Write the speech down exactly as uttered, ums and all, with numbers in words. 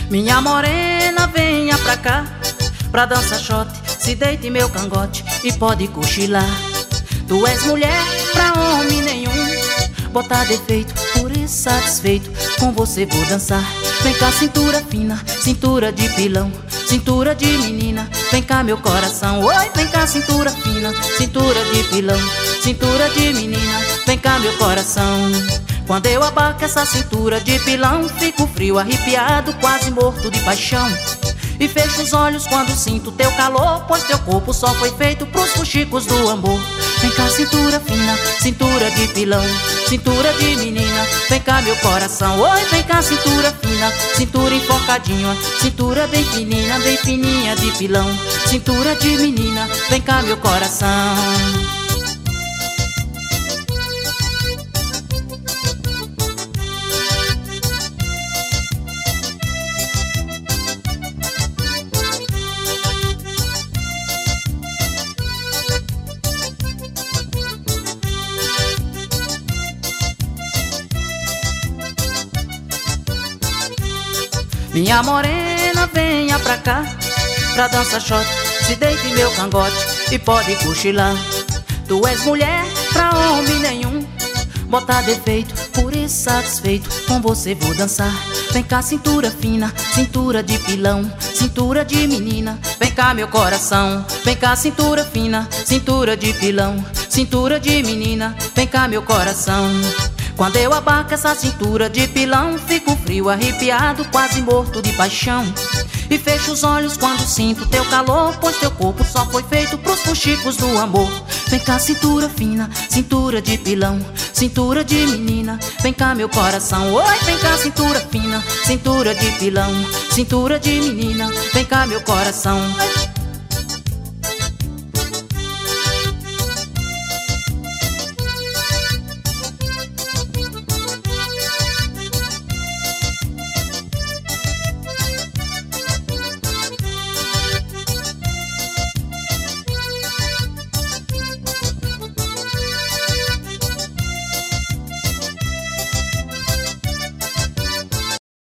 Minha morena, venha pra cá, pra dançar shot, se deite em meu cangote e pode cochilar. Tu és mulher pra homem nenhum, botar defeito, por isso satisfeito, com você vou dançar. Vem cá, cintura fina, cintura de pilão, cintura de menina, vem cá meu coração. Oi, vem cá, cintura fina, cintura de pilão, cintura de menina, vem cá meu coração. Quando eu abaco essa cintura de pilão, fico frio, arrepiado, quase morto de paixão. E fecho os olhos quando sinto teu calor, pois teu corpo só foi feito pros fuxicos do amor. Vem cá, cintura fina, cintura de pilão, cintura de menina, vem cá meu coração. Oi, vem cá, cintura fina, cintura enforcadinha, cintura bem fininha, bem fininha de pilão, cintura de menina, vem cá meu coração. Minha morena, venha pra cá, pra dançar shot, se deite em meu cangote e pode cochilar. Tu és mulher pra homem nenhum, botar defeito, por isso satisfeito, com você vou dançar. Vem cá, cintura fina, cintura de pilão, cintura de menina, vem cá meu coração. Vem cá, cintura fina, cintura de pilão, cintura de menina, vem cá meu coração. Quando eu abaco essa cintura de pilão, fico frio, arrepiado, quase morto de paixão. E fecho os olhos quando sinto teu calor, pois teu corpo só foi feito pros fuxicos do amor. Vem cá, cintura fina, cintura de pilão, cintura de menina, vem cá meu coração. Oi, vem cá, cintura fina, cintura de pilão, cintura de menina, vem cá meu coração.